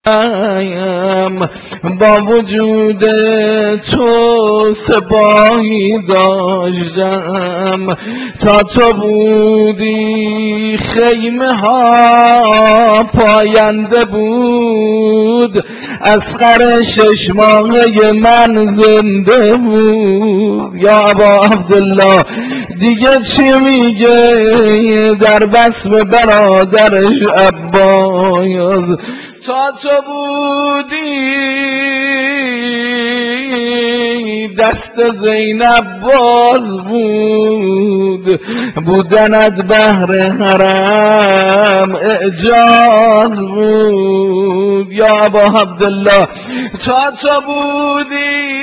با وجود تو سپاهی داشتم، تا تو بودی خیمه ها پاینده بود، اصغر 6 ماهه من زنده بود. یا ابا عبدالله دیگه چی میگه در بسم برادرش عباس؟ تا تو بودی دست زینب باز بود، بودنت بهر حرم اعجاز بود. یا ابا عبدالله تا تو بودی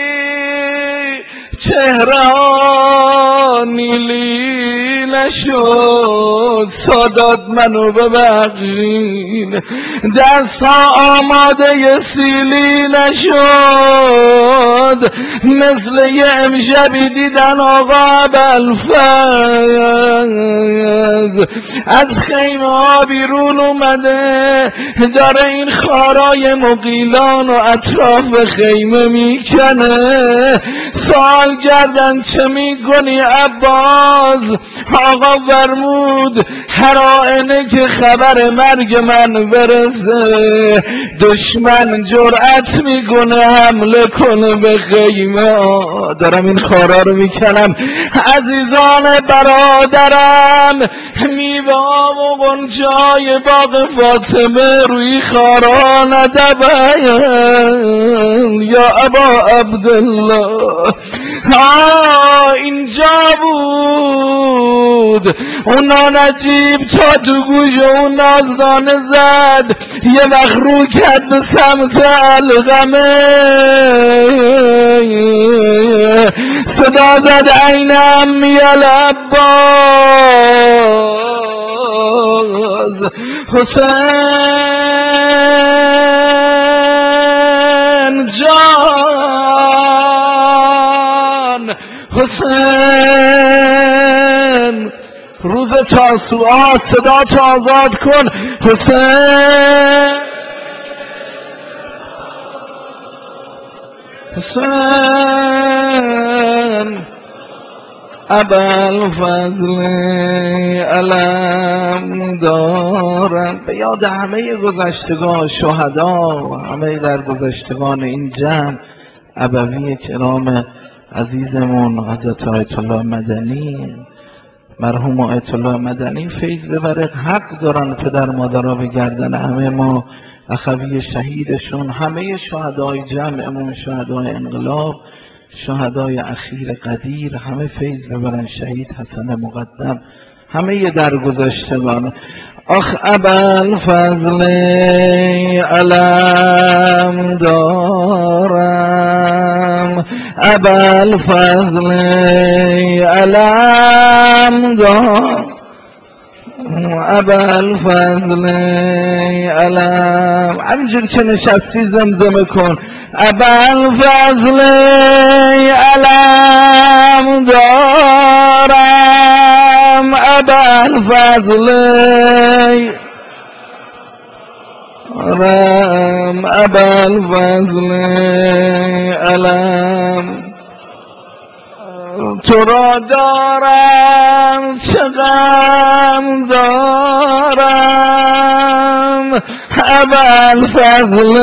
چهره ها نیلی نشد، سادات منو ببخشین، دست ها آماده سیلی نشد، مثل یه امشبی دیدن آقا ابوالفضل از خیمه ها بیرون اومده، داره این خارای مغیلان و اطراف خیمه میکنه. سوال کردن چه میکنی عباس؟ آقا فرمود هر آینه که خبر مرگ من برسه دشمن جرأت میکنه حمله کنه به خیمه. دارم این خارا رو میکنم عزیزان برادرم، میوه و غنچه‌های باغ فاطمه روی خارا ندبن. یا ابا عبدالله اینجا بود اونا نجیب تا تو گوش اون نازدانه زد، یه وقت رو کرد به سمت علقمه، صدا زد عین امی العباس، حسین جان، حسین روز تاسوعا صدا تو آزاد کن، حسین حسین ابوالفضل علم دارم. به یاد همه گذشتگان شهدا و همه در گذشتگان این جمع ابوی کرام عزیزمون حضرت آیت الله مدنی، مرحوم آیت الله مدنی فیض ببره، حق دارن پدر مادرها به گردن همه ما اخوی شهیدشون، همه شهدای جمعمون، شهدای انقلاب، شهدای اخیر قدیر، همه فیض ببرن. شهید حسن مقدم، همه درگذشتگان. آخ ابوالفضل علم دارم، ابوالفضل علم دارم، ابوالفضل علم. همینجور که نشستی زمزمه کن ابوالفضل علم دارم، ابوالفضل علم، ابوالفضل علم. تو را دارم چه غم دارم، ابوالفضل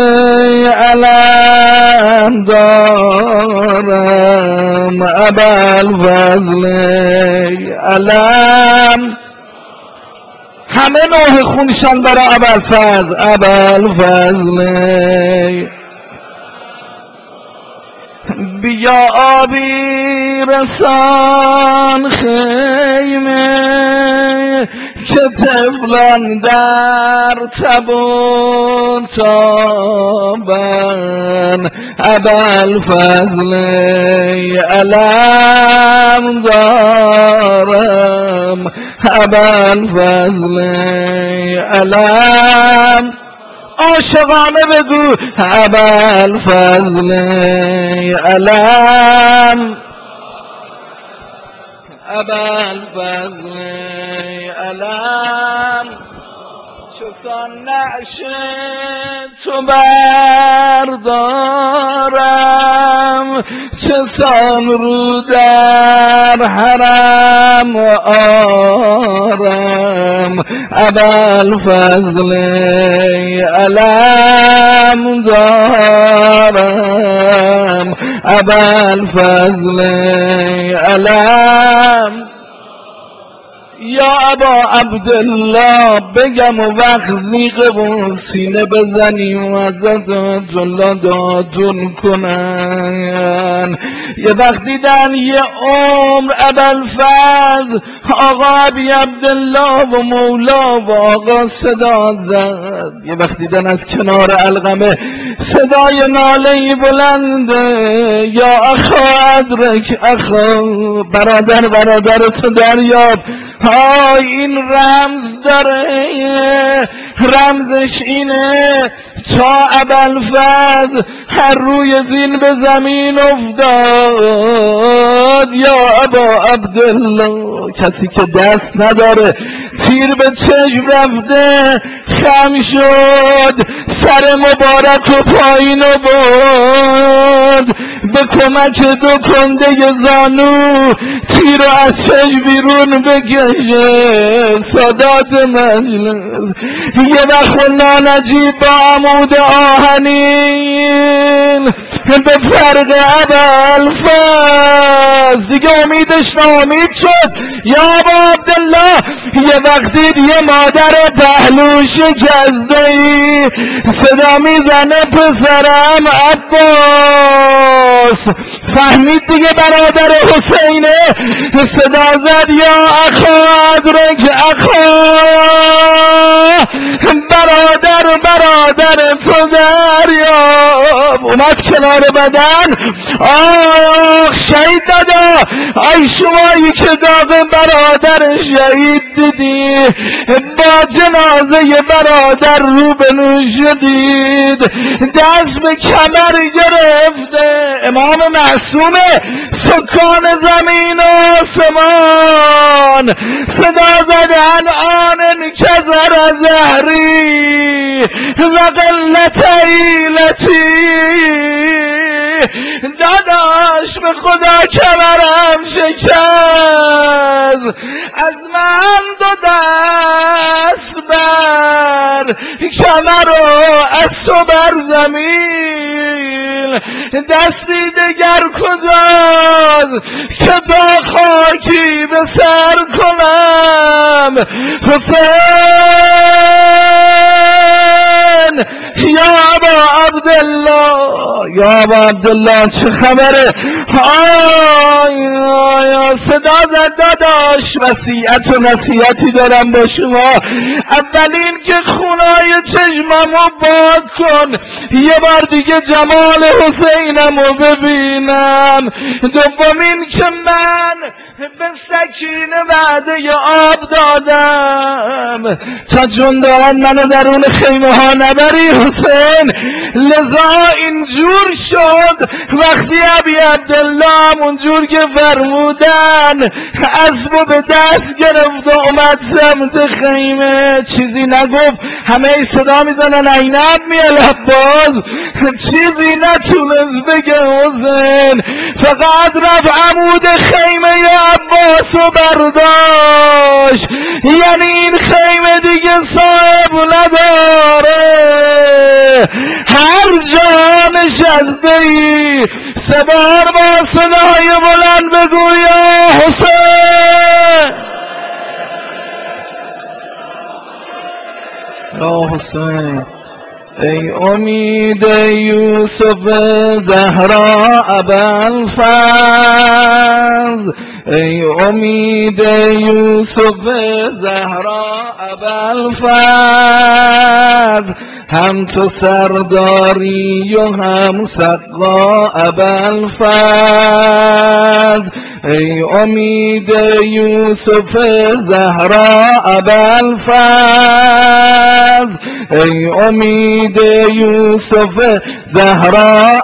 علم دارم، ابوالفضل علم. همه نوح خونشان برای ابوالفضل، ابوالفضل. بیا آبی رسان خیمه که طفلان در تب و تابن، ابوالفضل علم دارم، ابوالفضل علم. عاشقانه بگو ابوالفضل علم، ابوالفضل علم. چسان نعش تو بردارم چسان رو در حرم آرم ابوالفضل علم دارم ابوالفضل علم یا ابا عبدالله بگم و وقت زیغه و سینه بزنیم و ازت الله دادون کنن. یه وقت دیدن یه عمر ابوالفضل آقا ابی عبدالله و مولا و آقا صدا زد. یه وقت دیدن از کنار علقمه صدای ناله‌ای بلنده یا اخا ادرک اخا برادر تو دریاب. این رمز داره، رمزش اینه تا ابوالفضل هر روی زین به زمین افتاد یا ابا عبدالله کسی که دست نداره تیر به چشم رفته خم شد سر مبارک و پایین و برد به کمک دو کنده زانو تیر از چشم بیرون بکشه. سادات مجلس یه وقت نانجیب با عمود آهنین به فرق ابوالفضل دیگه امیدش ناامید شد. یا ابا عبدالله یه وقت دید یه مادر پهلو شکسته ای صدا میزنه پسرم عباس. فهمید دیگه برادر حسینه صدا زد یا اخا ادرک اخا برادر تو دریاب. اومد کنار بدن آخ شهید دادا ای شمایی که داغ برادر شهید دیدی با جنازه برادر رو بنو شدید دست به کمر گرفته امام معصومه سکان زمین و آسمان صدا زد الان کذر زهری و قلت ایلتی. داداش به خدا کمرم شکست از من دو دست بر کمر و از تو بر زمین دستی دگر کجاست که تا خاکی به سر کنم. حسین یا ابا عبدالله یا ابا عبدالله چه خبره؟ آیا صدا زد داداش وصیت و نصیحتی دارم با شما. اولین که خونای چشممو باز کن یه بار دیگه جمال حسینمو ببینم. دومین که من به سکینه وعده آب دادم تا جندان منو درون خیمه ها نبری حسین. لذا اینجور شد وقتی ابی عبدالله اونجور که فرمودن اسبو به دست گرفت و اومد سمت خیمه چیزی نگفت. همه صدا میزنن اینب میال عباس چیزی نتونست بگه حسین فقط رفت عمود خیمه عباس و برداشت. یعنی این خیمه دیگه صاحب نداره هر جا نشسته ای سه بار با صدای بلند بگو یا حسین یا حسین. ای امید یوسف زهرا ابوالفضل ای امید یوسف زهرا ابوالفضل هم تو سرداری و هم سقا ابوالفضل ای امید یوسف زهرا ابوالفضل، ای امید یوسف زهرا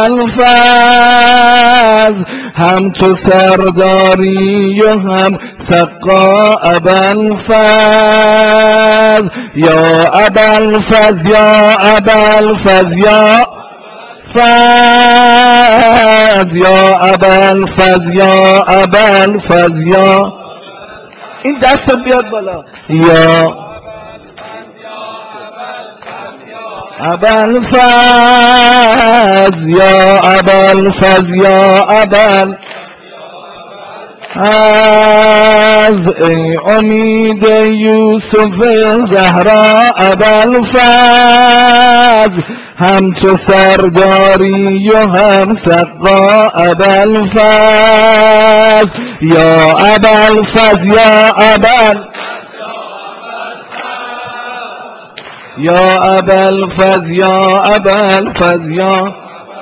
ابوالفضل، هم تو سرداری و هم سقا ابوالفضل، یا ابوالفضل یا ابوالفضل یا فضل، یا ابوالفضل یا ابوالفضل یا، این دست بیاد بالا، یا ابوالفضل یا ابوالفضل یا ابوالفضل، ای امید یوسف زهرا ابوالفضل، هم تو سرداری و هم سقا ابوالفضل، یا ابوالفضل یا یا ابوالفضل یا ابوالفضل یا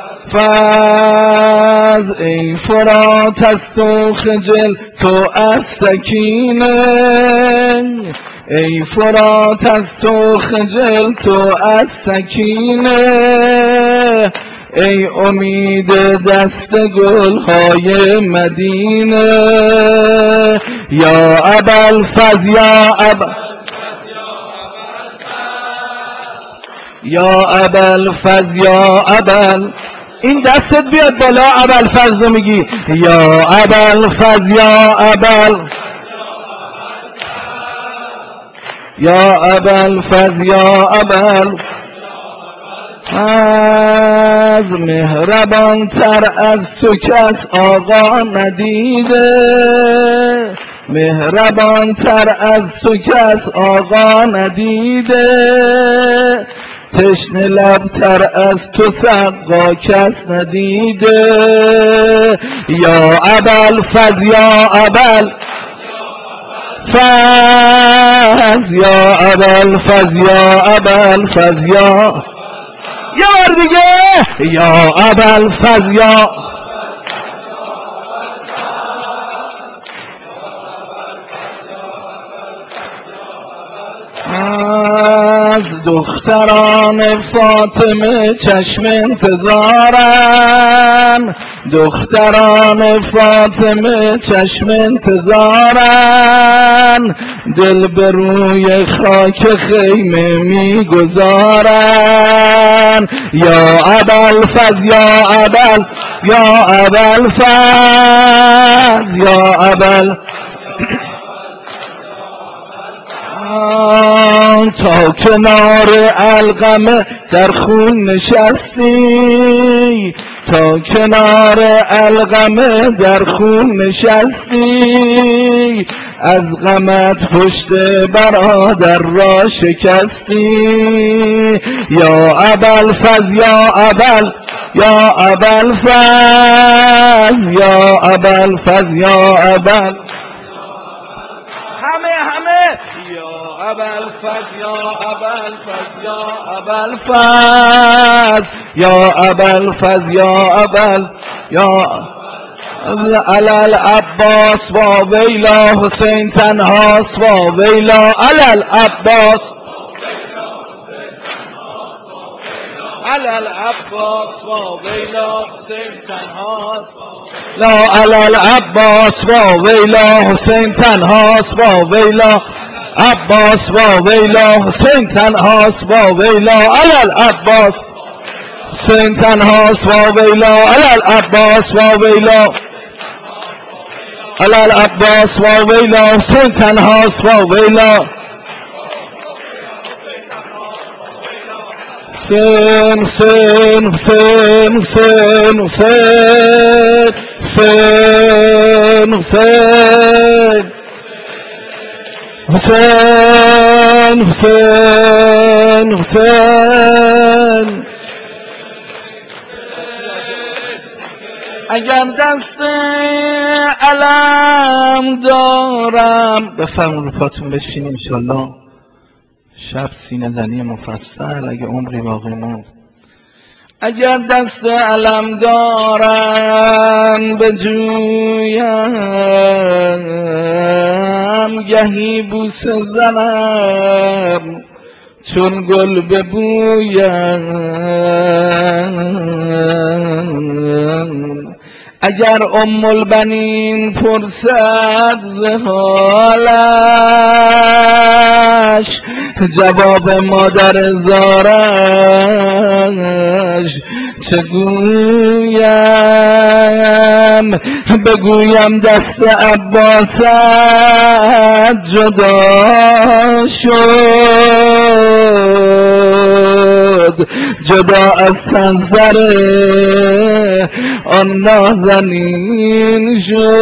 فضل، ای فرات است و خجل تو از سکینه، ای فرات است و خجل تو از سکینه، ای امید دست گلهای مدینه، یا ابوالفضل یا ابوالفضل یا این دستت بیاد بالا، ابوالفضل رو میگی، یا ابوالفضل یا یا ابوالفضل یا از مهربان تر از تو کس آقا ندیده، مهربان تر از تو کس آقا ندیده، تشنه لب تر از تو سقا کس ندیده، یا ابوالفضل یا ابوالفضل یا ابوالفضل یا ابوالفضل یا، یه بار دیگه، یا ابوالفضل یا از دختران فاطمه چشم انتظارن، دختران فاطمه چشم انتظارن، دل به روی خاک خیمه میگذارن، یا ابوالفضل یا ابوالفضل یا تا کنار القمه در خون نشستی، تا کنار القمه در خون نشستی، از غمت پشت برادر را شکستی، یا ابوالفضل یا یا ابوالفضل یا ابوالفضل یا همه یا ابوالفضل یا ابوالفضل یا ابوالفضل یا ابوالفضل یا علل عباس و ویلا حسین تنهاست و ویلا علل عباس علل عباس و ویلا حسین تنهاست، لا علل عباس و ویلا حسین تنهاست و ویلا عباس و ویلا حسین تنهاست و ویلا علل عباس حسین تنهاست و ویلا علل عباس و ویلا علل عباس و ویلا حسین تنهاست و ویلا حسین حسین حسین حسین حسین حسین حسین حسین حسین اگر دست علم دارم، بفرمون رو پاتون بشین انشالله شب سینه زنی مفصل اگه عمری باقی موند. اگر دست علم دارم به جویم گهی بوسه زنم چون گل ببویم اگر ام البنین پرسد ز حالش جواب مادر زارش چگویم بگویم دست عباست جدا شد جدا از سنزر آن نازنین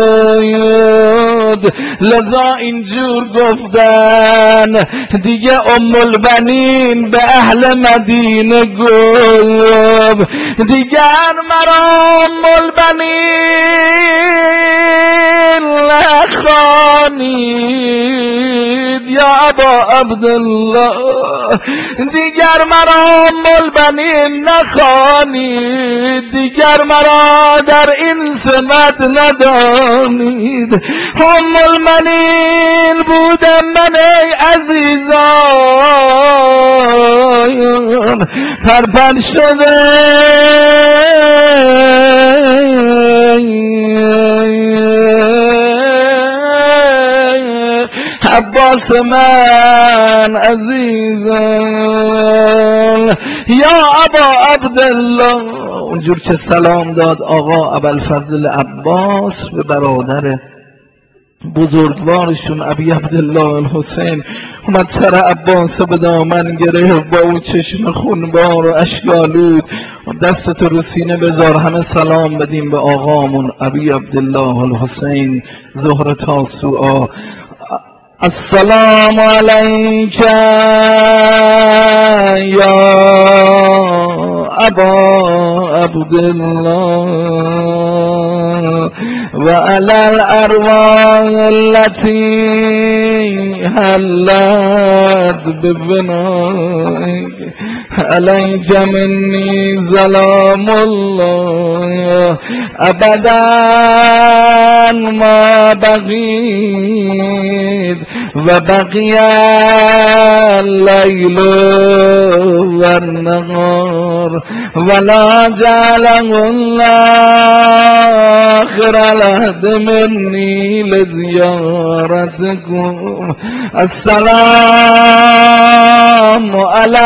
شد لذا اینجور گفتن دیگه ام البنین به اهل مدینه گفت دیگر مرا ام البنین نخوانید یا ابا عبدالله دیگر مرا ام البنین نخوانید دیگر مرا در این سمت ندانید ام البنین بودم من ای عزیزان پرپر شده عباس من عزیزم یا ابا عبدالله اونجور که سلام داد آقا ابوالفضل عباس به برادر بزرگوارشون ابی عبدالله الحسین اومد سر عباس به دامن گرفت با اون چشم خونبار و اشکالود دستتو رو سینه بذار همه سلام بدیم به آقامون ابی عبدالله الحسین ظهر تاسوعا السلام علیک یا ابا عبدالله و علی الارواح التي حلت ببنائك علیک منی سلام الله ابدا ما بقید و بقی اللیل و النهار ولا جعله الله آخر العهد منی لزیارتکم السلام علی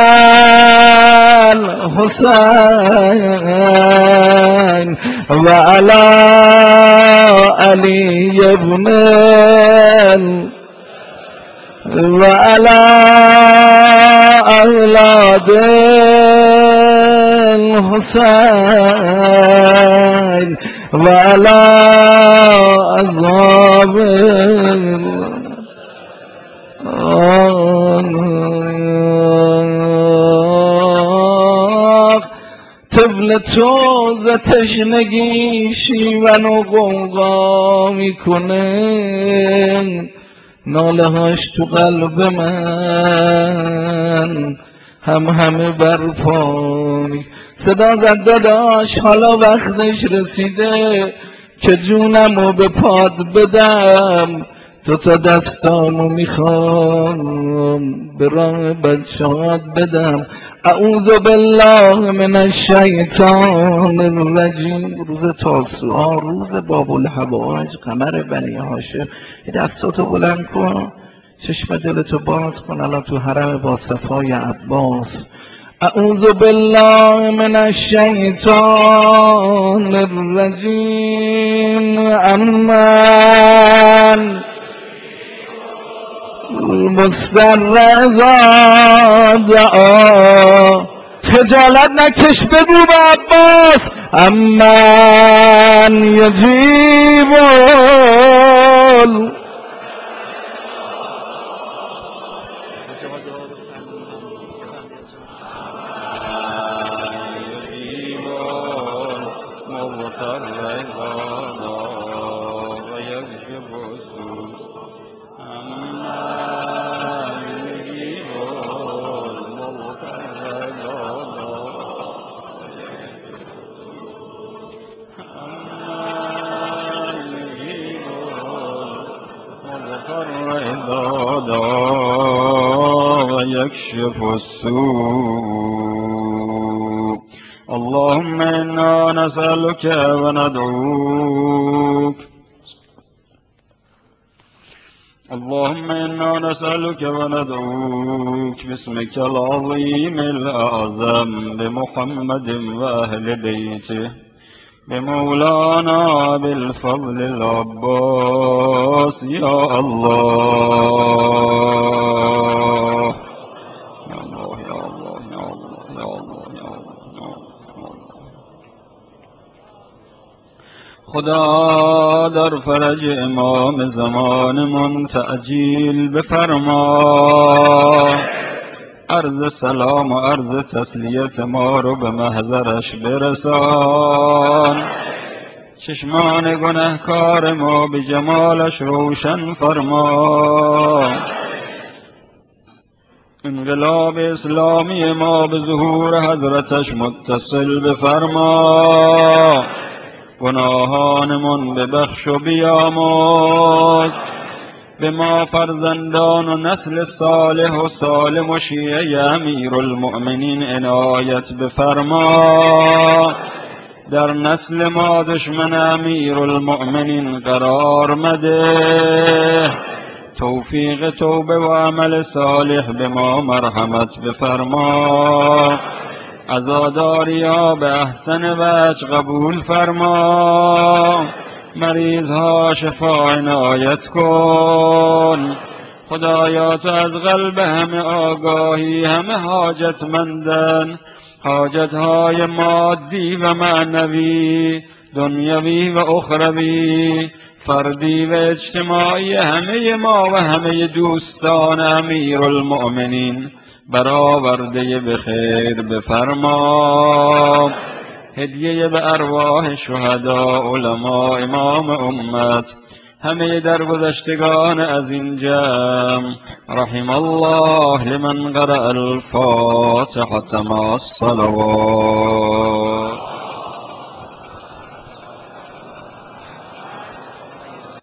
الحسین و علی علی ابن و علی اولاد الحسین و علی اصحاب طفل تو ز تشنگی شیون و غوغا میکنه ناله هاش تو قلب من همه برپای صدا زد داداش حالا وقتش رسیده که جونمو به پاد بدم تو تا دستامو میخوام به راه بچه‌هات بدم اعوذ بالله من الشیطان الرجیم روز تاسوعا روز باب الحوائج قمر بنی هاشم دستاتو بلند کن چشم دلتو باز کن الان تو حرم با صفای عباس اعوذ بالله من الشیطان الرجیم امن مسترزاد خجالت نکش بگو به عباس امن یجیب يكشف السوء. اللهم إنا نسألك وندعوك اللهم إنا نسألك وندعوك باسمك العظيم الأعظم بمحمد وأهل بيته بمولانا بالفضل العباس يا الله يا الله يا الله يا الله يا الله يا الله. خدا در فرج امام زمانمون تعجیل بفرما، عرض سلام و عرض تسلیت ما رو به محضرش برسان، چشمان گنهکار ما به جمالش روشن فرما، انقلاب اسلامی ما به ظهور حضرتش متصل بفرما، گناهانمون ببخش و بیامرز، به ما فرزندان و نسل صالح و سالم و شیعه امیرالمؤمنین عنایت بفرما، در نسل ما دشمن امیرالمؤمنین قرار مده، توفیق توبه و عمل صالح به ما مرحمت بفرما، عزاداری ها به احسن وجه قبول فرما، مریض ها شفا عنایت کن. خدایا تو از قلب همه آگاهی، همه حاجتمندن، حاجت های مادی و معنوی، دنیوی و اخروی، فردی و اجتماعی همه ما و همه دوستان امیرالمؤمنین برآورده به خیر بفرما، هدیه به ارواح شهدا، علما، امام امت، همه درگذشتگان از این جمع. رحم الله لمن قرأ الفاتحة مع الصلوات.